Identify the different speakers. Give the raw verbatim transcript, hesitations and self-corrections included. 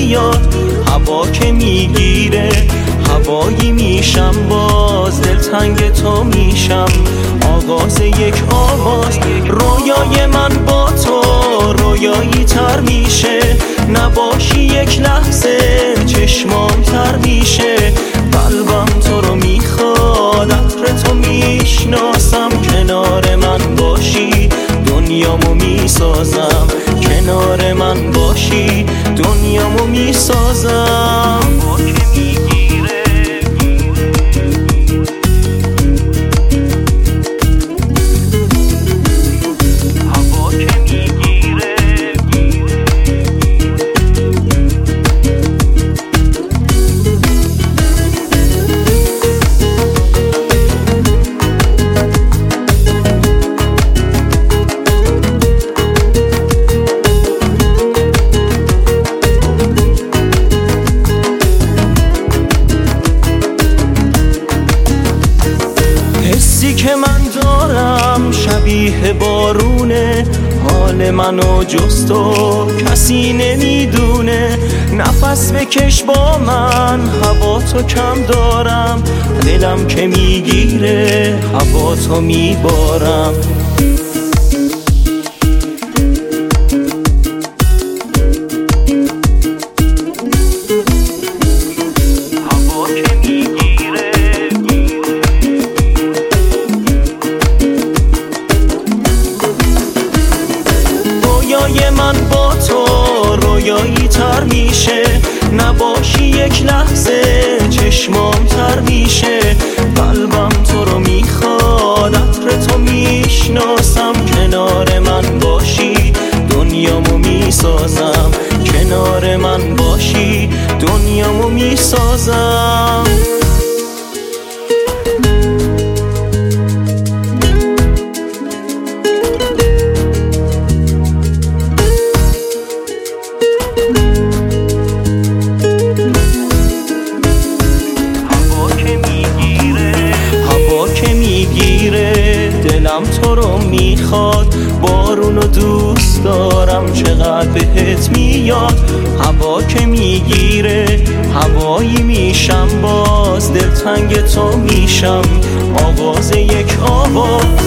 Speaker 1: میاد، هوا که میگیره هوایی میشم، باز دلتنگ تو میشم. آغاز یک آواز، رویای من با تو رویایی تر میشه. نباشی یک لحظه چشمام تر میشه. قلبم تو رو میخواد، عطر تو میشناسم. کنار من باشی دنیامو میسازم، کنار من باشی دنیامو میسازم. حسی که من دارم شبیه بارونه، حال منو جز تو کسی نمیدونه. نفس بکش با من، هوا تو کم دارم. دلم که میگیره هوا تو میبارم. رویای من با تو رویایی تر میشه. نباشی یک لحظه چشمام تر میشه. قلبم تو رو میخواد، عطر تو میشناسم. کنار من باشی دنیامو میسازم، کنار من باشی دنیامو میسازم. دلم تو رو میخواد، بارونو دوست دارم. چقدر بهت میاد، هوا که میگیره هوایی میشم، باز دلتنگ تو میشم. آغاز یک آواز